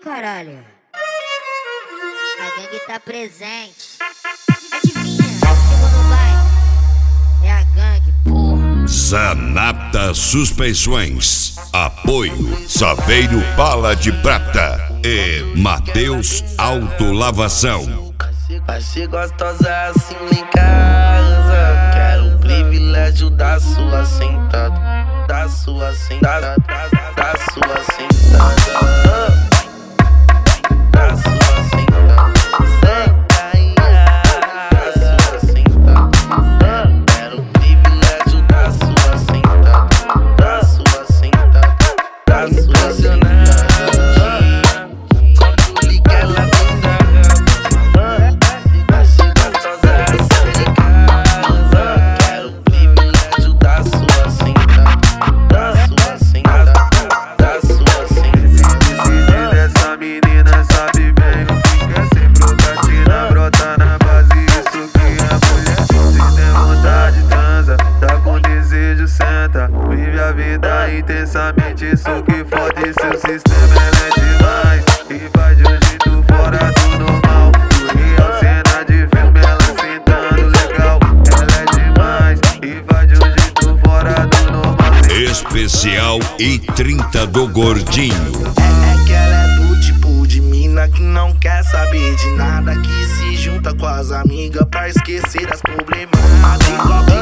caralho. A gangue tá presente. Adivinha, segundo vai. É a gangue, porra. Zanata Suspensões. Apoio Saveiro Bala de Prata e Mateus Autolavação. Vai ser gostosa assim em casa. Quero o privilégio da sua sentada, da sua sentada, da sua sentada. Vive a vida intensamente, isso que fode seu sistema. Ela é demais e faz de um jeito fora do normal. Real cena de filme, ela sentando legal. Ela é demais e faz de um jeito fora do normal. Especial E30 do Gordinho. É que ela é do tipo de mina que não quer saber de nada, que se junta com as amigas pra esquecer das problemas.